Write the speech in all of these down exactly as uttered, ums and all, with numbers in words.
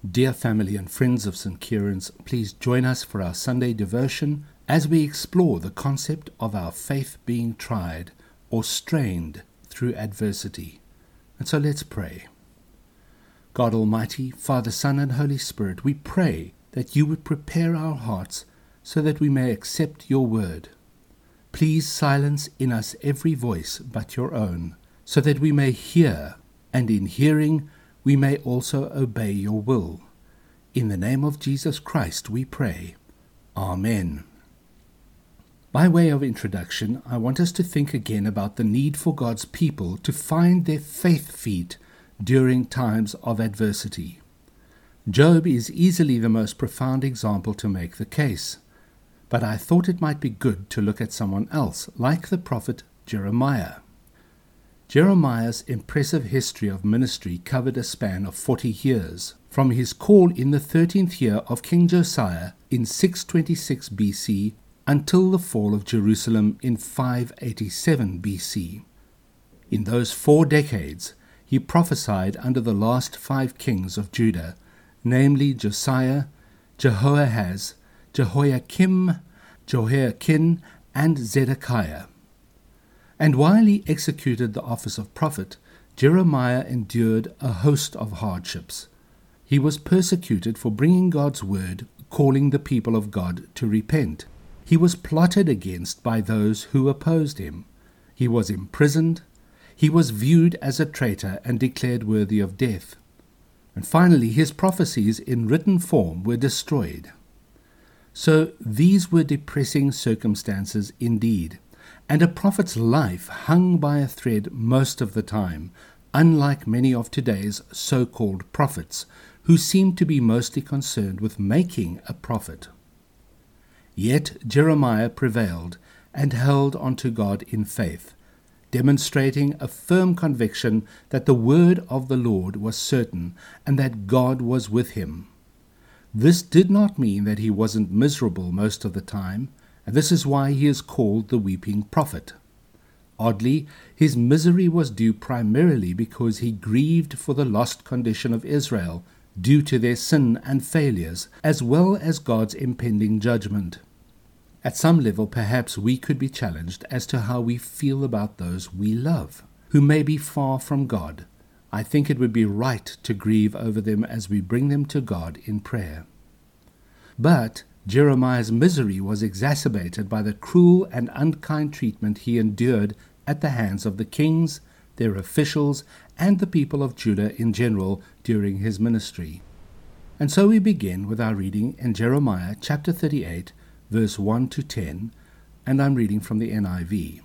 Dear family and friends of Saint Kieran's, please join us for our Sunday devotion as we explore the concept of our faith being tried or strained through adversity. And so let's pray. God Almighty, Father, Son, and Holy Spirit, we pray that you would prepare our hearts so that we may accept your word. Please silence in us every voice but your own, so that we may hear, and in hearing we may also obey your will. In the name of Jesus Christ we pray. Amen. By way of introduction, I want us to think again about the need for God's people to find their faith feet during times of adversity. Job is easily the most profound example to make the case, but I thought it might be good to look at someone else, like the prophet Jeremiah. Jeremiah's impressive history of ministry covered a span of forty years, from his call in the thirteenth year of King Josiah in six twenty-six B C until the fall of Jerusalem in five eighty-seven B C. In those four decades, he prophesied under the last five kings of Judah, namely Josiah, Jehoahaz, Jehoiakim, Jehoiakim, and Zedekiah. And while he executed the office of prophet, Jeremiah endured a host of hardships. He was persecuted for bringing God's word, calling the people of God to repent. He was plotted against by those who opposed him. He was imprisoned. He was viewed as a traitor and declared worthy of death. And finally, his prophecies in written form were destroyed. So these were depressing circumstances indeed. And a prophet's life hung by a thread most of the time, unlike many of today's so-called prophets, who seem to be mostly concerned with making a prophet. Yet Jeremiah prevailed and held on to God in faith, demonstrating a firm conviction that the word of the Lord was certain and that God was with him. This did not mean that he wasn't miserable most of the time, and this is why he is called the weeping prophet. Oddly, his misery was due primarily because he grieved for the lost condition of Israel due to their sin and failures, as well as God's impending judgment. At some level, perhaps we could be challenged as to how we feel about those we love, who may be far from God. I think it would be right to grieve over them as we bring them to God in prayer. But Jeremiah's misery was exacerbated by the cruel and unkind treatment he endured at the hands of the kings, their officials, and the people of Judah in general during his ministry. And so we begin with our reading in Jeremiah chapter thirty-eight, verse one to ten, and I'm reading from the N I V.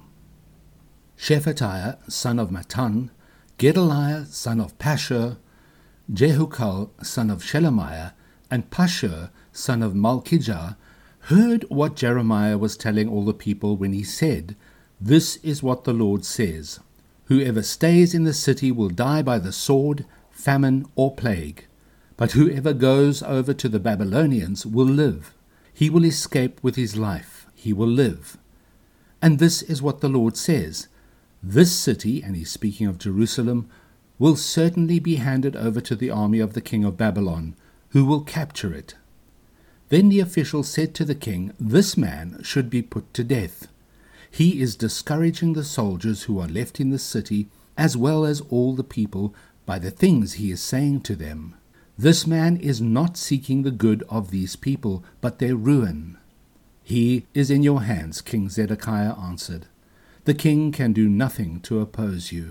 Shephatiah, son of Mattan, Gedaliah, son of Pashur, Jehukal, son of Shelemiah, and Pashur, son of Malchijah, heard what Jeremiah was telling all the people when he said, "This is what the Lord says, whoever stays in the city will die by the sword, famine, or plague, but whoever goes over to the Babylonians will live. He will escape with his life, he will live. And this is what the Lord says, this city," and he's speaking of Jerusalem, "will certainly be handed over to the army of the king of Babylon, who will capture it." Then the official said to the king, "This man should be put to death. He is discouraging the soldiers who are left in the city, as well as all the people, by the things he is saying to them. This man is not seeking the good of these people, but their ruin." "He is in your hands," King Zedekiah answered. "The king can do nothing to oppose you."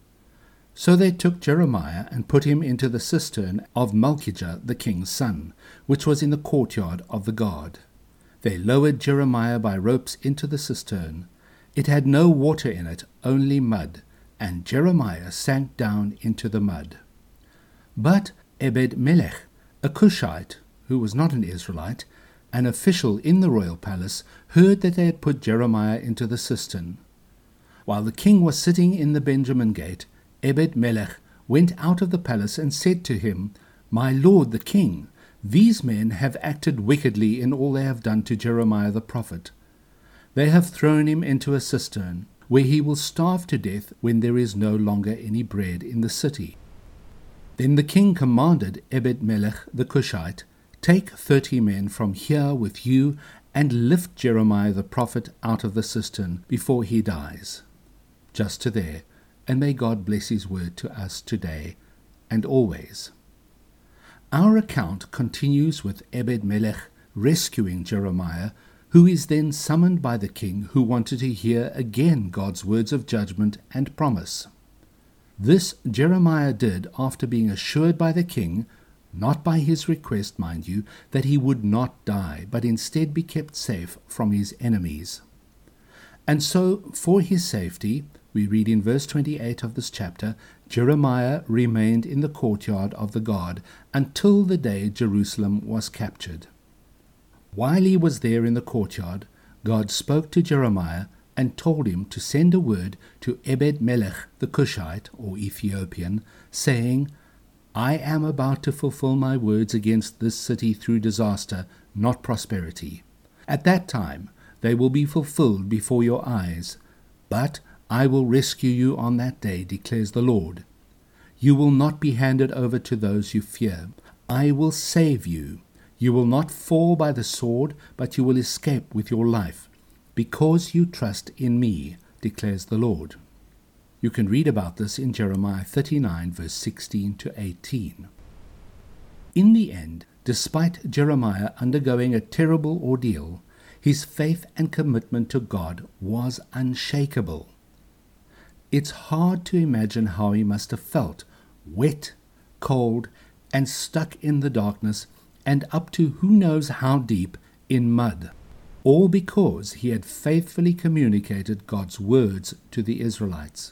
So they took Jeremiah and put him into the cistern of Malchijah the king's son, which was in the courtyard of the guard. They lowered Jeremiah by ropes into the cistern. It had no water in it, only mud, and Jeremiah sank down into the mud. But Ebed-Melech, a Cushite, who was not an Israelite, an official in the royal palace, heard that they had put Jeremiah into the cistern. While the king was sitting in the Benjamin gate, Ebed-Melech went out of the palace and said to him, "My lord the king, these men have acted wickedly in all they have done to Jeremiah the prophet. They have thrown him into a cistern, where he will starve to death when there is no longer any bread in the city." Then the king commanded Ebed-melech the Cushite, "Take thirty men from here with you, and lift Jeremiah the prophet out of the cistern before he dies." Just to there, and may God bless his word to us today and always. Our account continues with Ebed-melech rescuing Jeremiah, who is then summoned by the king, who wanted to hear again God's words of judgment and promise. This Jeremiah did after being assured by the king, not by his request, mind you, that he would not die, but instead be kept safe from his enemies. And so, for his safety, we read in verse twenty-eight of this chapter, Jeremiah remained in the courtyard of the guard until the day Jerusalem was captured. While he was there in the courtyard, God spoke to Jeremiah and told him to send a word to Ebed-melech the Cushite, or Ethiopian, saying, "I am about to fulfill my words against this city through disaster, not prosperity. At that time they will be fulfilled before your eyes, but I will rescue you on that day, declares the Lord. You will not be handed over to those you fear. I will save you. You will not fall by the sword, but you will escape with your life, because you trust in me, declares the Lord." You can read about this in Jeremiah thirty-nine, verse sixteen to eighteen. In the end, despite Jeremiah undergoing a terrible ordeal, his faith and commitment to God was unshakable. It's hard to imagine how he must have felt, wet, cold, and stuck in the darkness, and up to who knows how deep in mud, all because he had faithfully communicated God's words to the Israelites.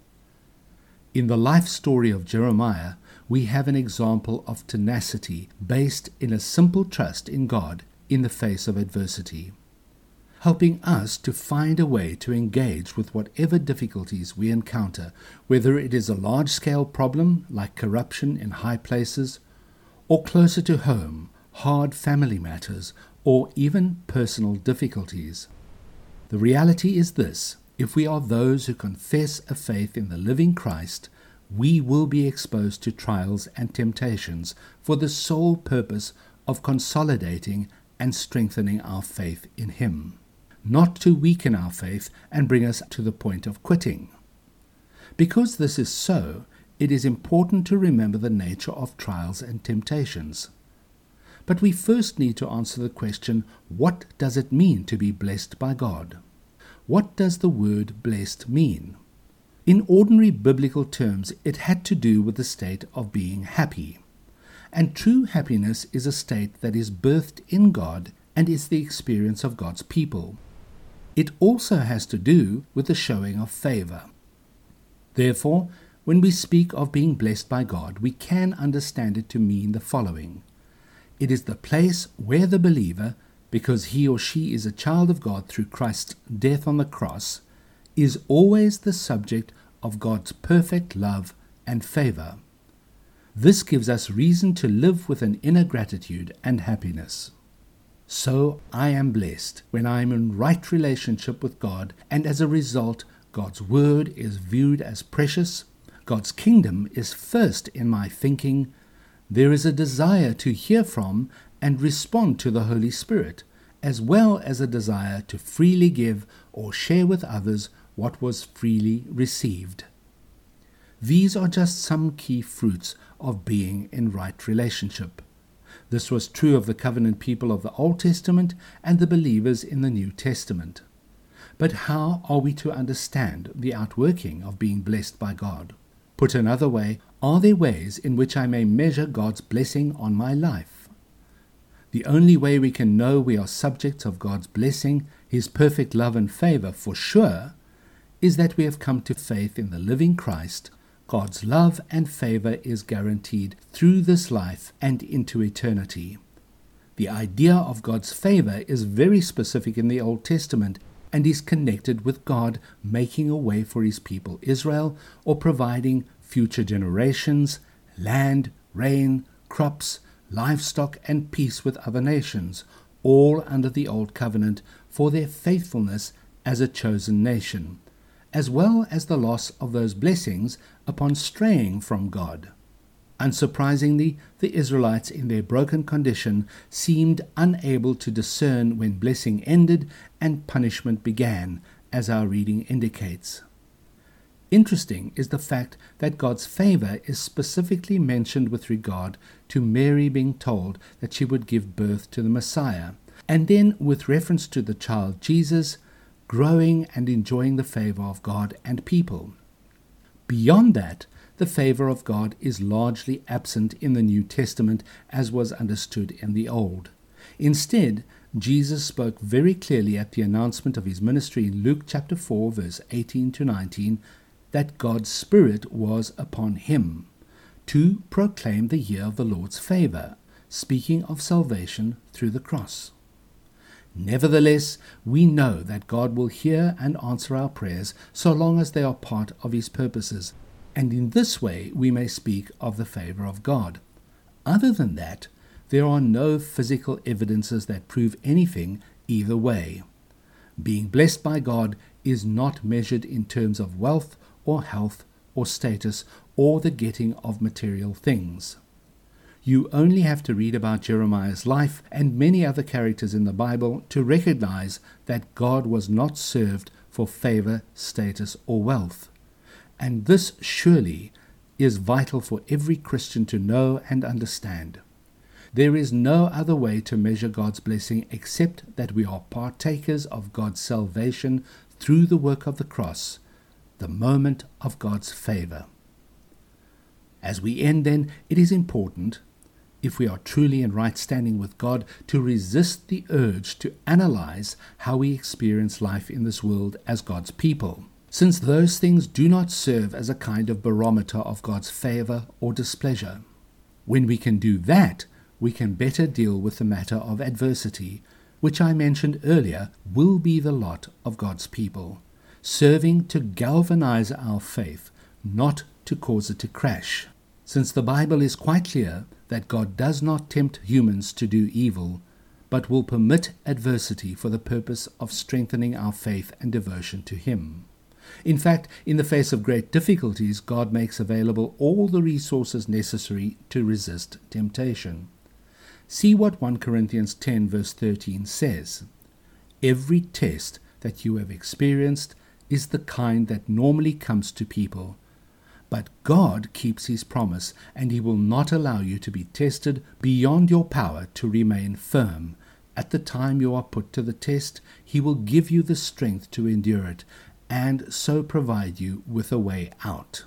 In the life story of Jeremiah, we have an example of tenacity based in a simple trust in God in the face of adversity, helping us to find a way to engage with whatever difficulties we encounter, whether it is a large-scale problem like corruption in high places, or closer to home, hard family matters, or even personal difficulties. The reality is this: if we are those who confess a faith in the living Christ, we will be exposed to trials and temptations for the sole purpose of consolidating and strengthening our faith in Him, not to weaken our faith and bring us to the point of quitting. Because this is so, it is important to remember the nature of trials and temptations. But we first need to answer the question, what does it mean to be blessed by God? What does the word blessed mean? In ordinary biblical terms, it had to do with the state of being happy. And true happiness is a state that is birthed in God and is the experience of God's people. It also has to do with the showing of favor. Therefore, when we speak of being blessed by God, we can understand it to mean the following. It is the place where the believer, because he or she is a child of God through Christ's death on the cross, is always the subject of God's perfect love and favor. This gives us reason to live with an inner gratitude and happiness. So I am blessed when I am in right relationship with God, and as a result, God's word is viewed as precious. God's kingdom is first in my thinking. There is a desire to hear from and respond to the Holy Spirit, as well as a desire to freely give or share with others what was freely received. These are just some key fruits of being in right relationship. This was true of the covenant people of the Old Testament and the believers in the New Testament. But how are we to understand the outworking of being blessed by God? Put another way, are there ways in which I may measure God's blessing on my life? The only way we can know we are subjects of God's blessing, His perfect love and favor for sure, is that we have come to faith in the living Christ. God's love and favor is guaranteed through this life and into eternity. The idea of God's favor is very specific in the Old Testament and is connected with God making a way for His people Israel, or providing future generations, land, rain, crops, livestock, and peace with other nations, all under the Old Covenant for their faithfulness as a chosen nation, as well as the loss of those blessings upon straying from God. Unsurprisingly, the Israelites in their broken condition seemed unable to discern when blessing ended and punishment began, as our reading indicates. Interesting is the fact that God's favor is specifically mentioned with regard to Mary being told that she would give birth to the Messiah, and then with reference to the child Jesus growing and enjoying the favor of God and people. Beyond that, the favor of God is largely absent in the New Testament as was understood in the Old. Instead, Jesus spoke very clearly at the announcement of his ministry in Luke chapter four, verse eighteen to nineteen, that God's Spirit was upon him to proclaim the year of the Lord's favor, speaking of salvation through the cross. Nevertheless, we know that God will hear and answer our prayers so long as they are part of his purposes, and in this way we may speak of the favor of God. Other than that, there are no physical evidences that prove anything either way. Being blessed by God is not measured in terms of wealth or health or status or the getting of material things. You only have to read about Jeremiah's life and many other characters in the Bible to recognize that God was not served for favor, status, or wealth. And this surely is vital for every Christian to know and understand. There is no other way to measure God's blessing except that we are partakers of God's salvation through the work of the cross, the moment of God's favor. As we end then, it is important, if we are truly in right standing with God, to resist the urge to analyze how we experience life in this world as God's people, since those things do not serve as a kind of barometer of God's favor or displeasure. When we can do that, we can better deal with the matter of adversity, which I mentioned earlier will be the lot of God's people, serving to galvanize our faith, not to cause it to crash. Since the Bible is quite clear that God does not tempt humans to do evil, but will permit adversity for the purpose of strengthening our faith and devotion to Him. In fact, in the face of great difficulties, God makes available all the resources necessary to resist temptation. See what First Corinthians ten verse thirteen says. Every test that you have experienced is the kind that normally comes to people. But God keeps His promise, and He will not allow you to be tested beyond your power to remain firm. At the time you are put to the test, He will give you the strength to endure it, and so provide you with a way out.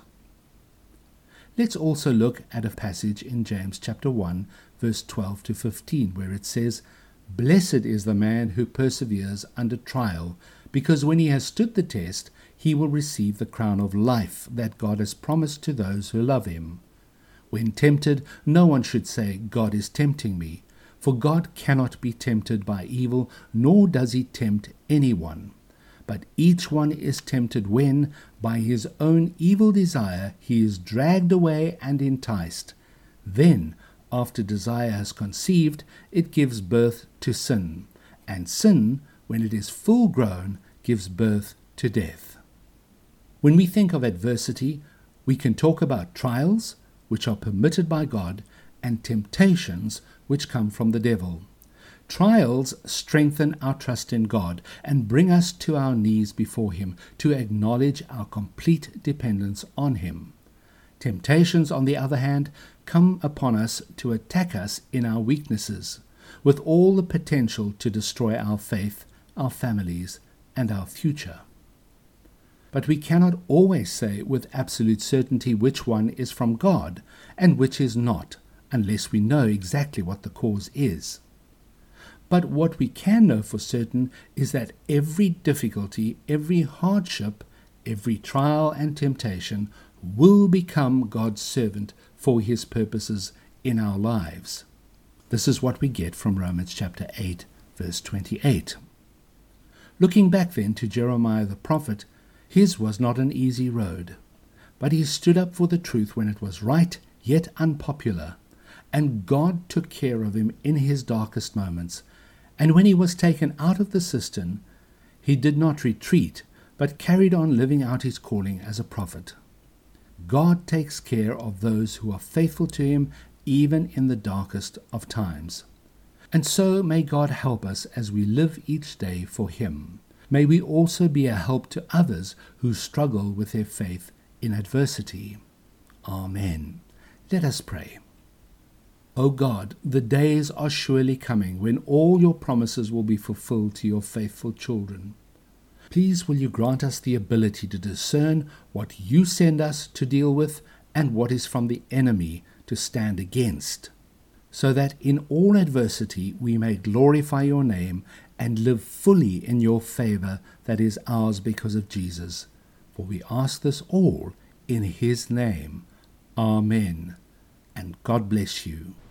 Let's also look at a passage in James chapter one, verse twelve to fifteen, where it says, "Blessed is the man who perseveres under trial, because when he has stood the test, he will receive the crown of life that God has promised to those who love Him. When tempted, no one should say, 'God is tempting me,' for God cannot be tempted by evil, nor does He tempt anyone. But each one is tempted when, by his own evil desire, he is dragged away and enticed. Then, after desire has conceived, it gives birth to sin, and sin, when it is full grown, gives birth to death." When we think of adversity, we can talk about trials, which are permitted by God, and temptations, which come from the devil. Trials strengthen our trust in God and bring us to our knees before Him to acknowledge our complete dependence on Him. Temptations, on the other hand, come upon us to attack us in our weaknesses, with all the potential to destroy our faith, our families, and our future. But we cannot always say with absolute certainty which one is from God and which is not, unless we know exactly what the cause is. But what we can know for certain is that every difficulty, every hardship, every trial and temptation will become God's servant for His purposes in our lives. This is what we get from Romans chapter eight, verse twenty-eight. Looking back then to Jeremiah the prophet, his was not an easy road, but he stood up for the truth when it was right, yet unpopular, and God took care of him in his darkest moments. And when he was taken out of the cistern, he did not retreat, but carried on living out his calling as a prophet. God takes care of those who are faithful to him even in the darkest of times. And so may God help us as we live each day for him. May we also be a help to others who struggle with their faith in adversity. Amen. Let us pray. O God, the days are surely coming when all your promises will be fulfilled to your faithful children. Please will you grant us the ability to discern what you send us to deal with and what is from the enemy to stand against, so that in all adversity we may glorify your name and live fully in your favor that is ours because of Jesus. For we ask this all in his name. Amen. And God bless you.